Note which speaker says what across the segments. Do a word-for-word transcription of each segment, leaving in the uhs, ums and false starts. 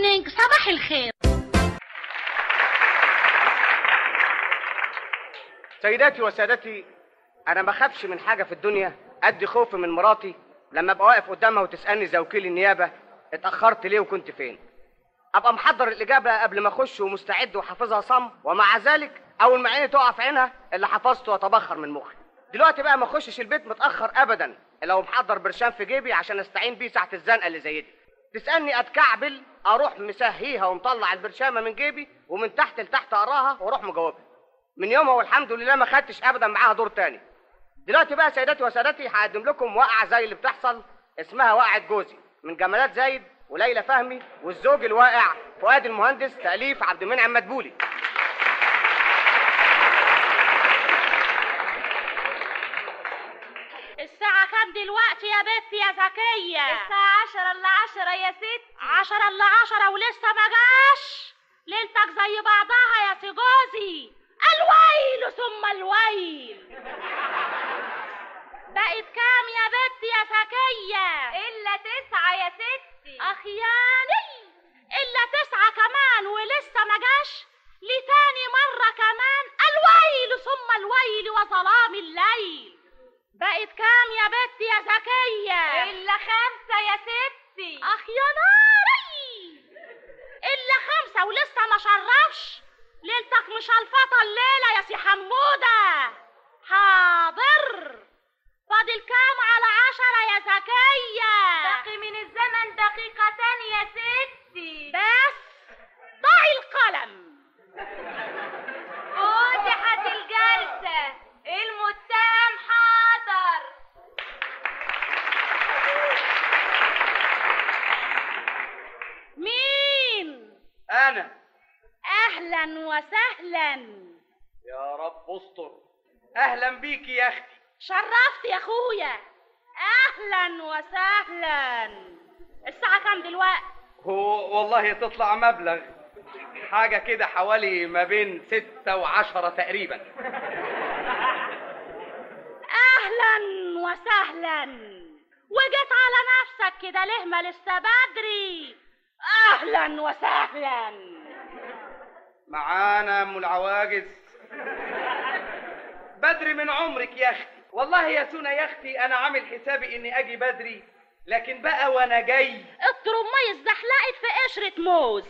Speaker 1: مورنينج، صباح الخير.
Speaker 2: سيداتي وسادتي، انا ما خافش من حاجه في الدنيا قد خوفي من مراتي لما ابقى واقف قدامها وتسالني زي وكيل النيابه اتاخرت ليه وكنت فين. ابقى محضر الاجابه قبل ما اخش ومستعد وحافظها صم، ومع ذلك اول ما عيني تقع في عينها اللي حفظته واتبخر من مخي. دلوقتي بقى ما اخشش البيت متاخر ابدا الا ومحضر برشام في جيبي عشان استعين بيه ساعه الزنقه اللي زي دي. تسالني اتكعبل اروح مسهيها ومطلع البرشامه من جيبي ومن تحت لتحت اقراها واروح مجاوبها. من يومها والحمد لله ما خدتش ابدا معاها دور تاني. دلوقتي بقى سيداتي وسادتي هقدم لكم وقعه زي اللي بتحصل، اسمها وقعه جوزي، من جمالات زايد وليلى فهمي والزوج الواقع فؤاد المهندس، تاليف عبد المنعم مدبولي.
Speaker 3: الساعة كام دلوقتي يا بنتي يا زكية؟
Speaker 4: الساعة عشرة إلا عشرة يا ستي.
Speaker 3: عشرة إلا عشرة ولسه ما جاش؟ ليلتك زي بعضها يا سي جوزي، الويل ثم الويل. بقت كام يا بنتي يا زكية؟
Speaker 4: إلا تسعة يا ستي.
Speaker 3: أخياني، إلا تسعة كمان ولسه ما جاش؟ لتاني مرة كمان الويل ثم الويل وظلام الليل. بقت كام يا بنتي يا زكية؟
Speaker 4: إلا خمسة يا ستي.
Speaker 3: أخ يا ناري، إلا خمسة ولسه ما شرفش؟ ليلتك مشلفطة الليلة يا سي حمودة. حاضر. فاضل كام على عشرة يا زكية؟
Speaker 4: باقي من الزمن دقيقتان يا ستي.
Speaker 3: بس ضعي القلم.
Speaker 4: فتحت الجلسة، المتهم حاضر.
Speaker 3: مين؟
Speaker 2: انا.
Speaker 3: اهلا وسهلا.
Speaker 2: يا رب استر. اهلا بيكي يا اختي.
Speaker 3: شرفت يا اخويا. اهلا وسهلا. الساعة كام دلوقتي؟
Speaker 2: هو والله تطلع مبلغ حاجة كده حوالي ما بين ستة وعشرة تقريبا.
Speaker 3: اهلا وسهلا. وجيت على نفسك كده ليه؟ ما لسه بدري. اهلا وسهلا.
Speaker 2: معانا ام العواجز. بدري من عمرك يا اختي. والله يا سونا يا اختي انا عامل حسابي اني اجي بدري، لكن بقى وانا جاي
Speaker 3: الترمية اتزحلقت في قشرة موز.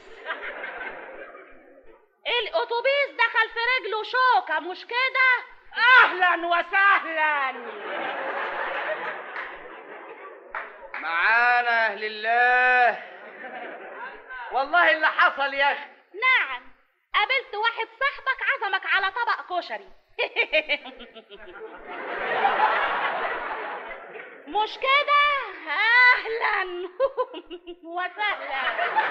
Speaker 3: الاتوبيس دخل في رجله شوكة، مش كده؟ اهلا وسهلا.
Speaker 2: معانا اهل الله. والله اللي حصل يا اختي.
Speaker 3: نعم، قابلت واحد صاحبك عزمك على طبق كشري. مش كده؟ اهلا وسهلا.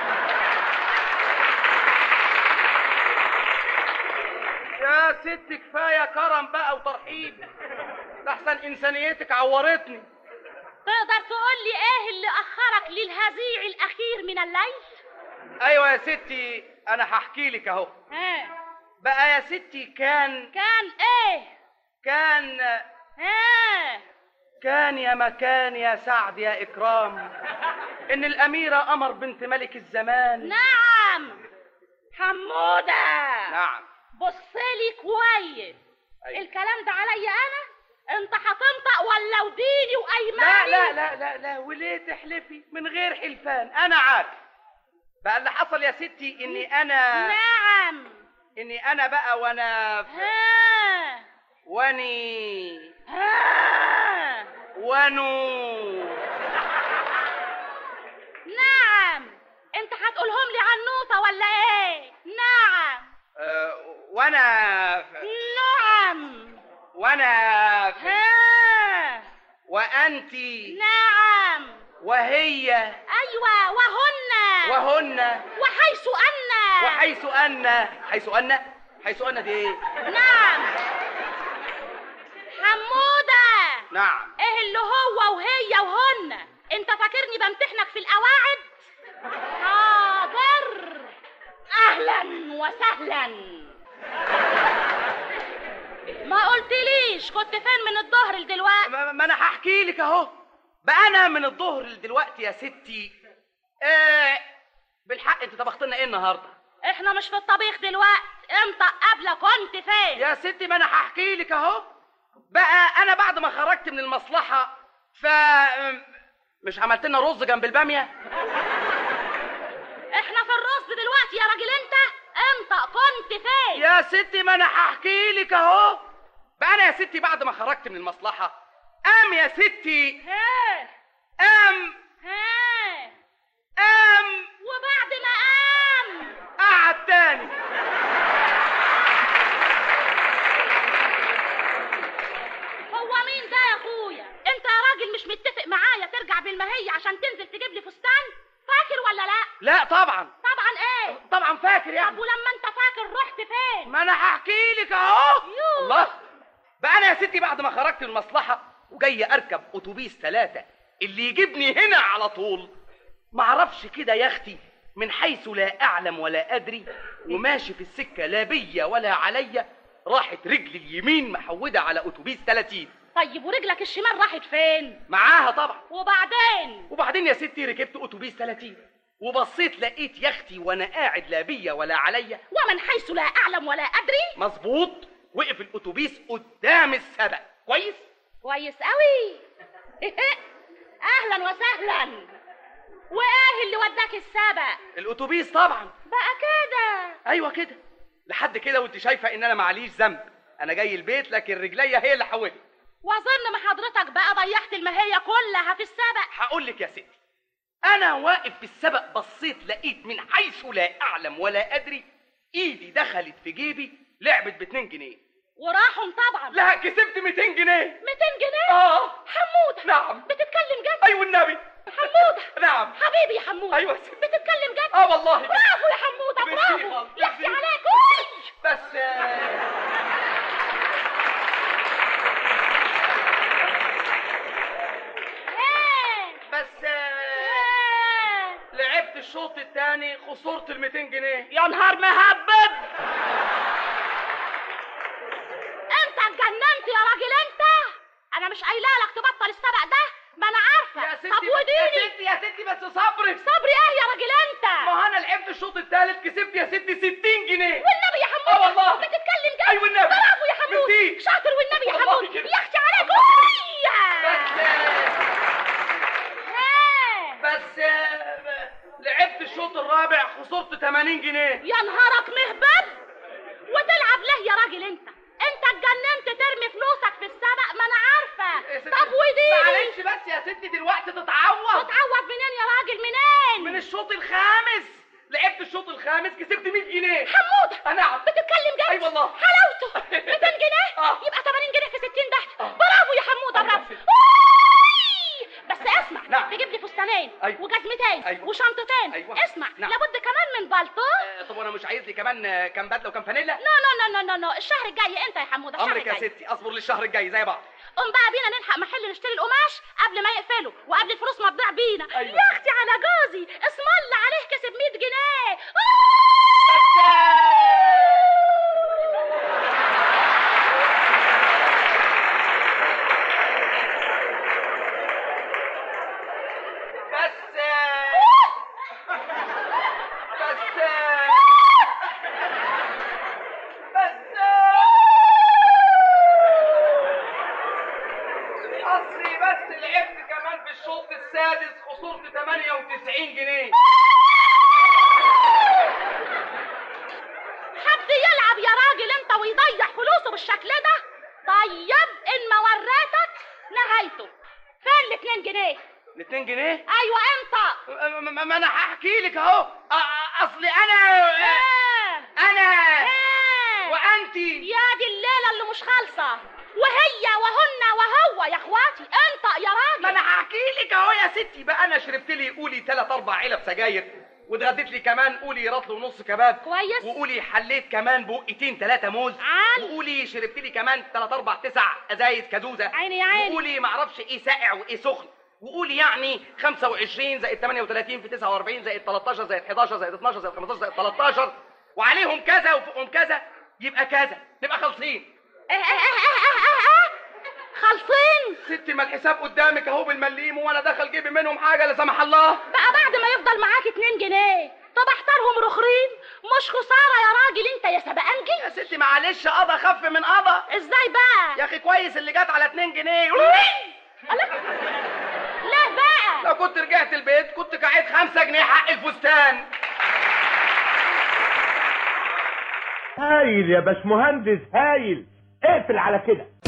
Speaker 2: يا ست كفايه كرم بقى وترحيب، لحسن انسانيتك عورتني.
Speaker 3: تقدر تقول لي ايه اللي اخرك للهزيع الاخير من الليل؟
Speaker 2: ايوه يا ستي انا هحكي لك اهو.
Speaker 3: ها
Speaker 2: بقى يا ستي كان
Speaker 3: كان ايه؟
Speaker 2: كان
Speaker 3: ها
Speaker 2: كان يا مكان يا سعد يا إكرام إن الأميرة قمر بنت ملك الزمان.
Speaker 3: نعم حمودة.
Speaker 2: نعم.
Speaker 3: بصلي كويس. أيوة. الكلام ده عليا أنا؟ أنت هتنطق ولا وديني وأيماني؟
Speaker 2: لا لا لا لا لا وليه تحلفي من غير حلفان؟ أنا عارف. بقى اللي حصل يا ستي إني أنا.
Speaker 3: نعم.
Speaker 2: إني أنا بقى وأنا في...
Speaker 3: ها
Speaker 2: واني
Speaker 3: ها
Speaker 2: ونو.
Speaker 3: نعم. انت هتقولهم لي عنوطة ولا ايه؟ نعم.
Speaker 2: أه وانا
Speaker 3: نعم.
Speaker 2: وانا
Speaker 3: ها
Speaker 2: وانتي.
Speaker 3: نعم.
Speaker 2: وهي.
Speaker 3: ايوه وهن.
Speaker 2: وهن.
Speaker 3: وحيث ان.
Speaker 2: وحيث ان. حيث ان. حيث ان دي ايه؟
Speaker 3: نعم. حمودة.
Speaker 2: نعم.
Speaker 3: ايه اللي هو وهي وهن؟ انت فاكرني بمتحنك في القواعد؟ حاضر. اهلا وسهلا. ما قلتليش كنت فين من الظهر لدلوقتي؟
Speaker 2: ما, ما انا هحكي لك اهو. بقى انا من الظهر لدلوقتي يا ستي. آه بالحق انت
Speaker 1: طبخت لنا ايه النهارده؟
Speaker 3: احنا مش في الطبيخ دلوقتي، انت قبل كنت فين؟
Speaker 1: يا ستي ما انا هحكي لك اهو. بقى انا بعد ما خرجت من المصلحه ف مش عملت لنا رز جنب الباميه؟
Speaker 3: احنا في الرز دلوقتي يا راجل انت، انت كنت فين؟
Speaker 1: يا ستي ما انا هحكي لك اهو. بقى انا يا ستي بعد ما خرجت من المصلحه قام يا ستي
Speaker 3: ها
Speaker 1: قام
Speaker 3: ها
Speaker 1: قام
Speaker 3: وبعد ما قام
Speaker 1: قعد تاني.
Speaker 3: هو مين ده يا اخويا؟ انت يا راجل مش متفق معايا ترجع بالمهية عشان تنزل تجيب لي فستان؟ فاكر ولا لا؟
Speaker 1: لا طبعا.
Speaker 3: طبعا ايه؟
Speaker 1: طبعا فاكر يعني.
Speaker 3: طب ولما انت فاكر رحت فين؟
Speaker 1: ما انا هحكي لك اهو.
Speaker 3: يوه.
Speaker 1: الله. بقى انا يا ستي بعد ما خرجت من المصلحه وجاي اركب اتوبيس ثلاثه اللي يجيبني هنا على طول، معرفش كده يا اختي من حيث لا اعلم ولا ادري، وماشي في السكه لا بيا ولا عليا، راحت رجلي اليمين محوده على اتوبيس ثلاثين.
Speaker 3: طيب ورجلك الشمال راحت فين؟
Speaker 1: معاها طبعا.
Speaker 3: وبعدين؟
Speaker 1: وبعدين يا ستي ركبت اتوبيس ثلاثين وبصيت لقيت يا اختي وانا قاعد لا بيا ولا عليا،
Speaker 3: ومن حيث لا اعلم ولا ادري.
Speaker 1: مظبوط، وقف الاتوبيس قدام السبق. كويس
Speaker 3: كويس قوي. اهلا وسهلا. وايه اللي وداك السبق؟
Speaker 1: الاتوبيس طبعا.
Speaker 3: بقى كده؟
Speaker 1: ايوه كده، لحد كده وانت شايفه ان انا معليش ذنب، انا جاي البيت لكن رجليا هي اللي حودت.
Speaker 3: واظن ما حضرتك بقى ضيعت المهية كلها في السبق.
Speaker 1: هقول لك يا ستي، انا واقف في السبق بصيت لقيت من حيث لا اعلم ولا ادري ايدي دخلت في جيبي لعبت باتنين جنيه.
Speaker 3: وراحهم طبعا.
Speaker 1: لا كسبت ميتين جنيه.
Speaker 3: ميتين جنيه؟
Speaker 1: اه.
Speaker 3: حمودة.
Speaker 1: نعم.
Speaker 3: بتتكلم جد؟
Speaker 1: ايوه النبي.
Speaker 3: حمودة.
Speaker 1: نعم.
Speaker 3: حبيبي يا حمودة.
Speaker 1: ايوه يا ستي.
Speaker 3: بتتكلم جد؟
Speaker 1: اه والله.
Speaker 3: برافو يا حمودة،
Speaker 1: ميرسي
Speaker 3: برافو.
Speaker 1: خالص،
Speaker 3: يحكي
Speaker 1: ميرسي.
Speaker 3: عليك. اوي.
Speaker 1: بس
Speaker 3: ايه؟
Speaker 1: بس
Speaker 3: ايه؟
Speaker 1: لعبت الشوط الثاني خسرت ال ميتين جنيه.
Speaker 3: يا نهار مهبب. انت اتجننت يا راجل انت. انا مش قايله لك تبطل السبق ده؟ ما انا عارفه.
Speaker 1: يا ستي
Speaker 3: طب وديني.
Speaker 1: يا ستي يا ستي بس صبري.
Speaker 3: صبري ايه يا راجل انت؟
Speaker 1: ما انا لعبت الشوط الثالث كسبت يا ستي ستين جنيه.
Speaker 3: والنبي يا حمود.
Speaker 1: اه والله.
Speaker 3: بتتكلم جد؟
Speaker 1: ايوه النبي.
Speaker 3: برافو يا حمود.
Speaker 1: ميرسي.
Speaker 3: شاطر والنبي يا
Speaker 1: والله
Speaker 3: حمود.
Speaker 1: كده.
Speaker 3: يا اختي عليك.
Speaker 1: بس بس لعبت الشوط الرابع خسرت تمانين جنيه.
Speaker 3: يا نهارك مهبب. وتلعب ليه يا راجل انت؟ انت اتجننت ترمي فلوسك في السبق؟ ما انا عارفه. طب وديني.
Speaker 1: معلش بس يا ستي دلوقتي تتعوض.
Speaker 3: تتعوض منين يا راجل منين؟
Speaker 1: من الشوط الخامس. لعبت الشوط الخامس كسبت مية جنيه.
Speaker 3: حمودة.
Speaker 1: نعم.
Speaker 3: بتتكلم جد؟
Speaker 1: اي والله.
Speaker 3: حلاوته. ميتين جنيه؟
Speaker 1: اه.
Speaker 3: يبقى تمانين جنيه في ستين ده.
Speaker 1: اه.
Speaker 3: برافو يا حمودة،
Speaker 1: أيوة
Speaker 3: برافو.
Speaker 1: يا ستي.
Speaker 3: أوي. بس اسمع.
Speaker 1: نعم.
Speaker 3: تجيب لي فستانين.
Speaker 1: أيوة.
Speaker 3: وجزمتين.
Speaker 1: أيوة.
Speaker 3: وشنطتين.
Speaker 1: أيوة.
Speaker 3: اسمع.
Speaker 1: نعم.
Speaker 3: لابد كمان من بلطو.
Speaker 1: آه، طب وانا مش عايز لي كمان آه، كام بدله وكام فانيلا؟
Speaker 3: نو نو نو نو نو الشهر الجاي انت يا حمودة، الشهر
Speaker 1: امرك يا
Speaker 3: الجاي.
Speaker 1: ستي، اصبر للشهر الجاي زي بعض.
Speaker 3: قوم بقى بينا نلحق محل نشتري القماش قبل ما يقفلوا وقبل الفلوس ما تضيع بينا.
Speaker 1: أيوة.
Speaker 3: يا اختي على جوزي اسم الله عليه كسب مية جنيه.
Speaker 1: بس بس بس اصلي بس لعبت كمان في الشوط السادس خسرت تمانية وتسعين جنيه.
Speaker 3: حد يلعب يا راجل انت ويضيع فلوسه بالشكل ده؟ طيب ان ما وريتك نهايته. فين الاتنين جنيه؟
Speaker 1: الاتنين جنيه؟
Speaker 3: ايوه انت.
Speaker 1: ما ما- ما انا هحكي لك اهو. أ- أ- اصلي انا
Speaker 3: ايه؟
Speaker 1: انا
Speaker 3: ايه؟
Speaker 1: وانتي.
Speaker 3: يا دي الليله اللي مش خالصه. وهي وهن وهو يا اخواتي. انت يا راجل.
Speaker 1: ما انا هحكي لك اهو يا ستي. بقى انا شربت لي قولي ثلاث اربع علب سجاير، واتغديت لي كمان قولي رطل ونص كباب
Speaker 3: كويس.
Speaker 1: وقولي حليت كمان بقتين ثلاثه موز
Speaker 3: عال.
Speaker 1: وقولي شربت لي كمان ثلاث اربع تسع ازايز كازوزه.
Speaker 3: عيني يا عيني.
Speaker 1: وقولي ما اعرفش ايه ساقع وايه سخن، وقولي يعني خمسة وعشرين زائد ثمانية وثلاثين في تسعة واربعين زائد تلتاشر زائد حداشر زائد اتناشر زائد خمستاشر زائد تلتاشر وعليهم كذا وفوقهم كذا يبقى كذا، نبقى خالصين.
Speaker 3: اه اه اه اه اه اه. خالصين.
Speaker 1: ستي ما الحساب قدامك اهو بالمليم وانا دخل جيبي منهم حاجه لا سمح الله.
Speaker 3: بقى بعد ما يفضل معاك اتنين جنيه طب احترهم مش خساره يا راجل انت يا سبقنجي.
Speaker 1: يا ستي معلش، قضا خف من قضا.
Speaker 3: ازاي بقى
Speaker 1: يا اخي كويس اللي جت على اتنين جنيه.
Speaker 3: لا بقى،
Speaker 1: لو كنت رجعت البيت كنت قاعد خمسة جنيه حق الفستان.
Speaker 5: هايل يا باشمهندس هايل. اقفل على كده.